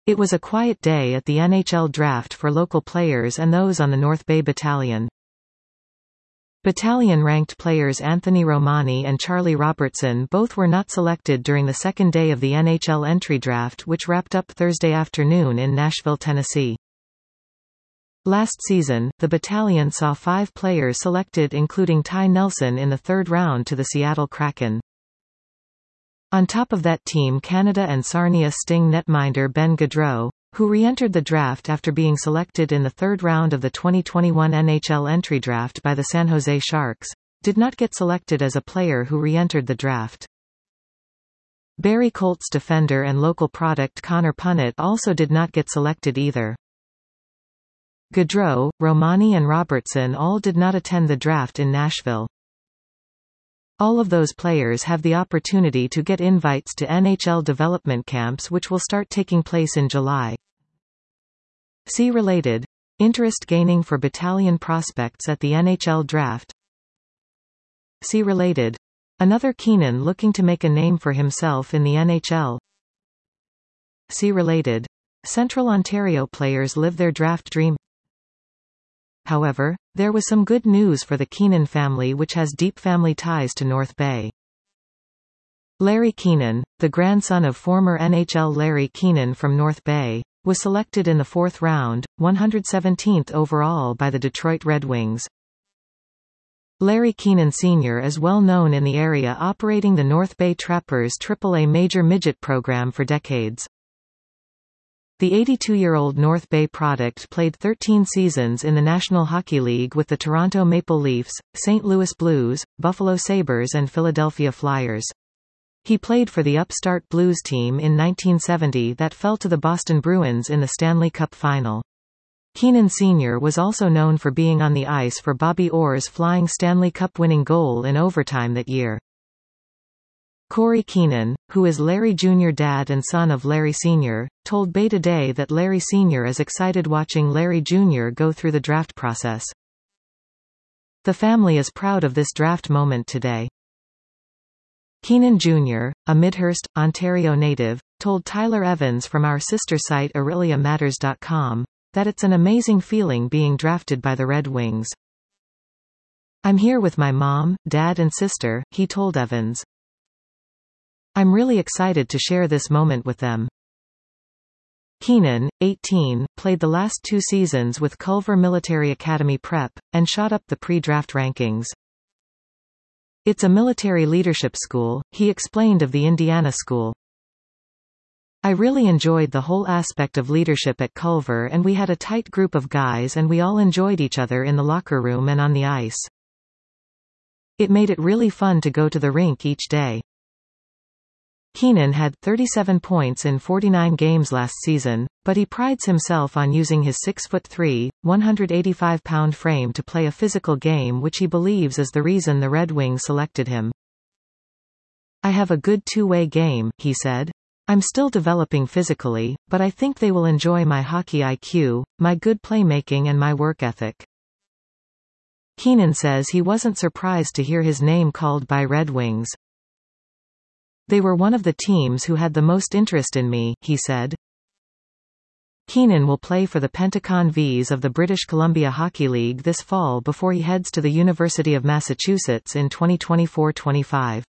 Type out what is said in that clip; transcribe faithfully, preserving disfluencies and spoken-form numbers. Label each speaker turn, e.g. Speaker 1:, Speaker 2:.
Speaker 1: It was a quiet day at the N H L draft for local players and those on the North Bay Battalion. Battalion-ranked players Anthony Romani and Charlie Robertson both were not selected during the second day of the N H L entry draft, which wrapped up Thursday afternoon in Nashville, Tennessee. Last season, the Battalion saw five players selected, including Ty Nelson in the third round to the Seattle Kraken. On top of that, Team Canada and Sarnia Sting netminder Ben Gaudreau, who re-entered the draft after being selected in the third round of the twenty twenty-one N H L entry draft by the San Jose Sharks, did not get selected as a player who re-entered the draft. Barrie Colts defender and local product Connor Punnett also did not get selected either. Gaudreau, Romani and Robertson all did not attend the draft in Nashville. All of those players have the opportunity to get invites to N H L development camps, which will start taking place in July. See related. Interest gaining for Battalion prospects at the N H L draft. See related. Another Keenan looking to make a name for himself in the N H L. See related. Central Ontario players live their draft dream. However, there was some good news for the Keenan family, which has deep family ties to North Bay. Larry Keenan, the grandson of former N H L Larry Keenan from North Bay, was selected in the fourth round, one hundred seventeenth overall by the Detroit Red Wings. Larry Keenan Senior is well known in the area, operating the North Bay Trappers triple A major midget program for decades. The eighty-two-year-old North Bay product played thirteen seasons in the National Hockey League with the Toronto Maple Leafs, Saint Louis Blues, Buffalo Sabres and Philadelphia Flyers. He played for the upstart Blues team in nineteen seventy that fell to the Boston Bruins in the Stanley Cup Final. Keenan Senior was also known for being on the ice for Bobby Orr's flying Stanley Cup winning goal in overtime that year. Corey Keenan, who is Larry Junior dad and son of Larry Senior, told Bay Today that Larry Senior is excited watching Larry Junior go through the draft process. The family is proud of this draft moment today. Keenan Junior, a Midhurst, Ontario native, told Tyler Evans from our sister site Aurelia Matters dot com that it's an amazing feeling being drafted by the Red Wings. "I'm here with my mom, dad and sister," he told Evans. "I'm really excited to share this moment with them." Keenan, eighteen, played the last two seasons with Culver Military Academy Prep, and shot up the pre-draft rankings. "It's a military leadership school," he explained of the Indiana school. "I really enjoyed the whole aspect of leadership at Culver, and we had a tight group of guys and we all enjoyed each other in the locker room and on the ice. It made it really fun to go to the rink each day." Keenan had thirty-seven points in forty-nine games last season, but he prides himself on using his six foot three, one hundred eighty-five pound frame to play a physical game, which he believes is the reason the Red Wings selected him. "I have a good two-way game," he said. "I'm still developing physically, but I think they will enjoy my hockey I Q, my good playmaking and my work ethic." Keenan says he wasn't surprised to hear his name called by Red Wings. "They were one of the teams who had the most interest in me," he said. Keenan will play for the Pentacon Vs of the British Columbia Hockey League this fall before he heads to the University of Massachusetts in twenty twenty-four twenty-five.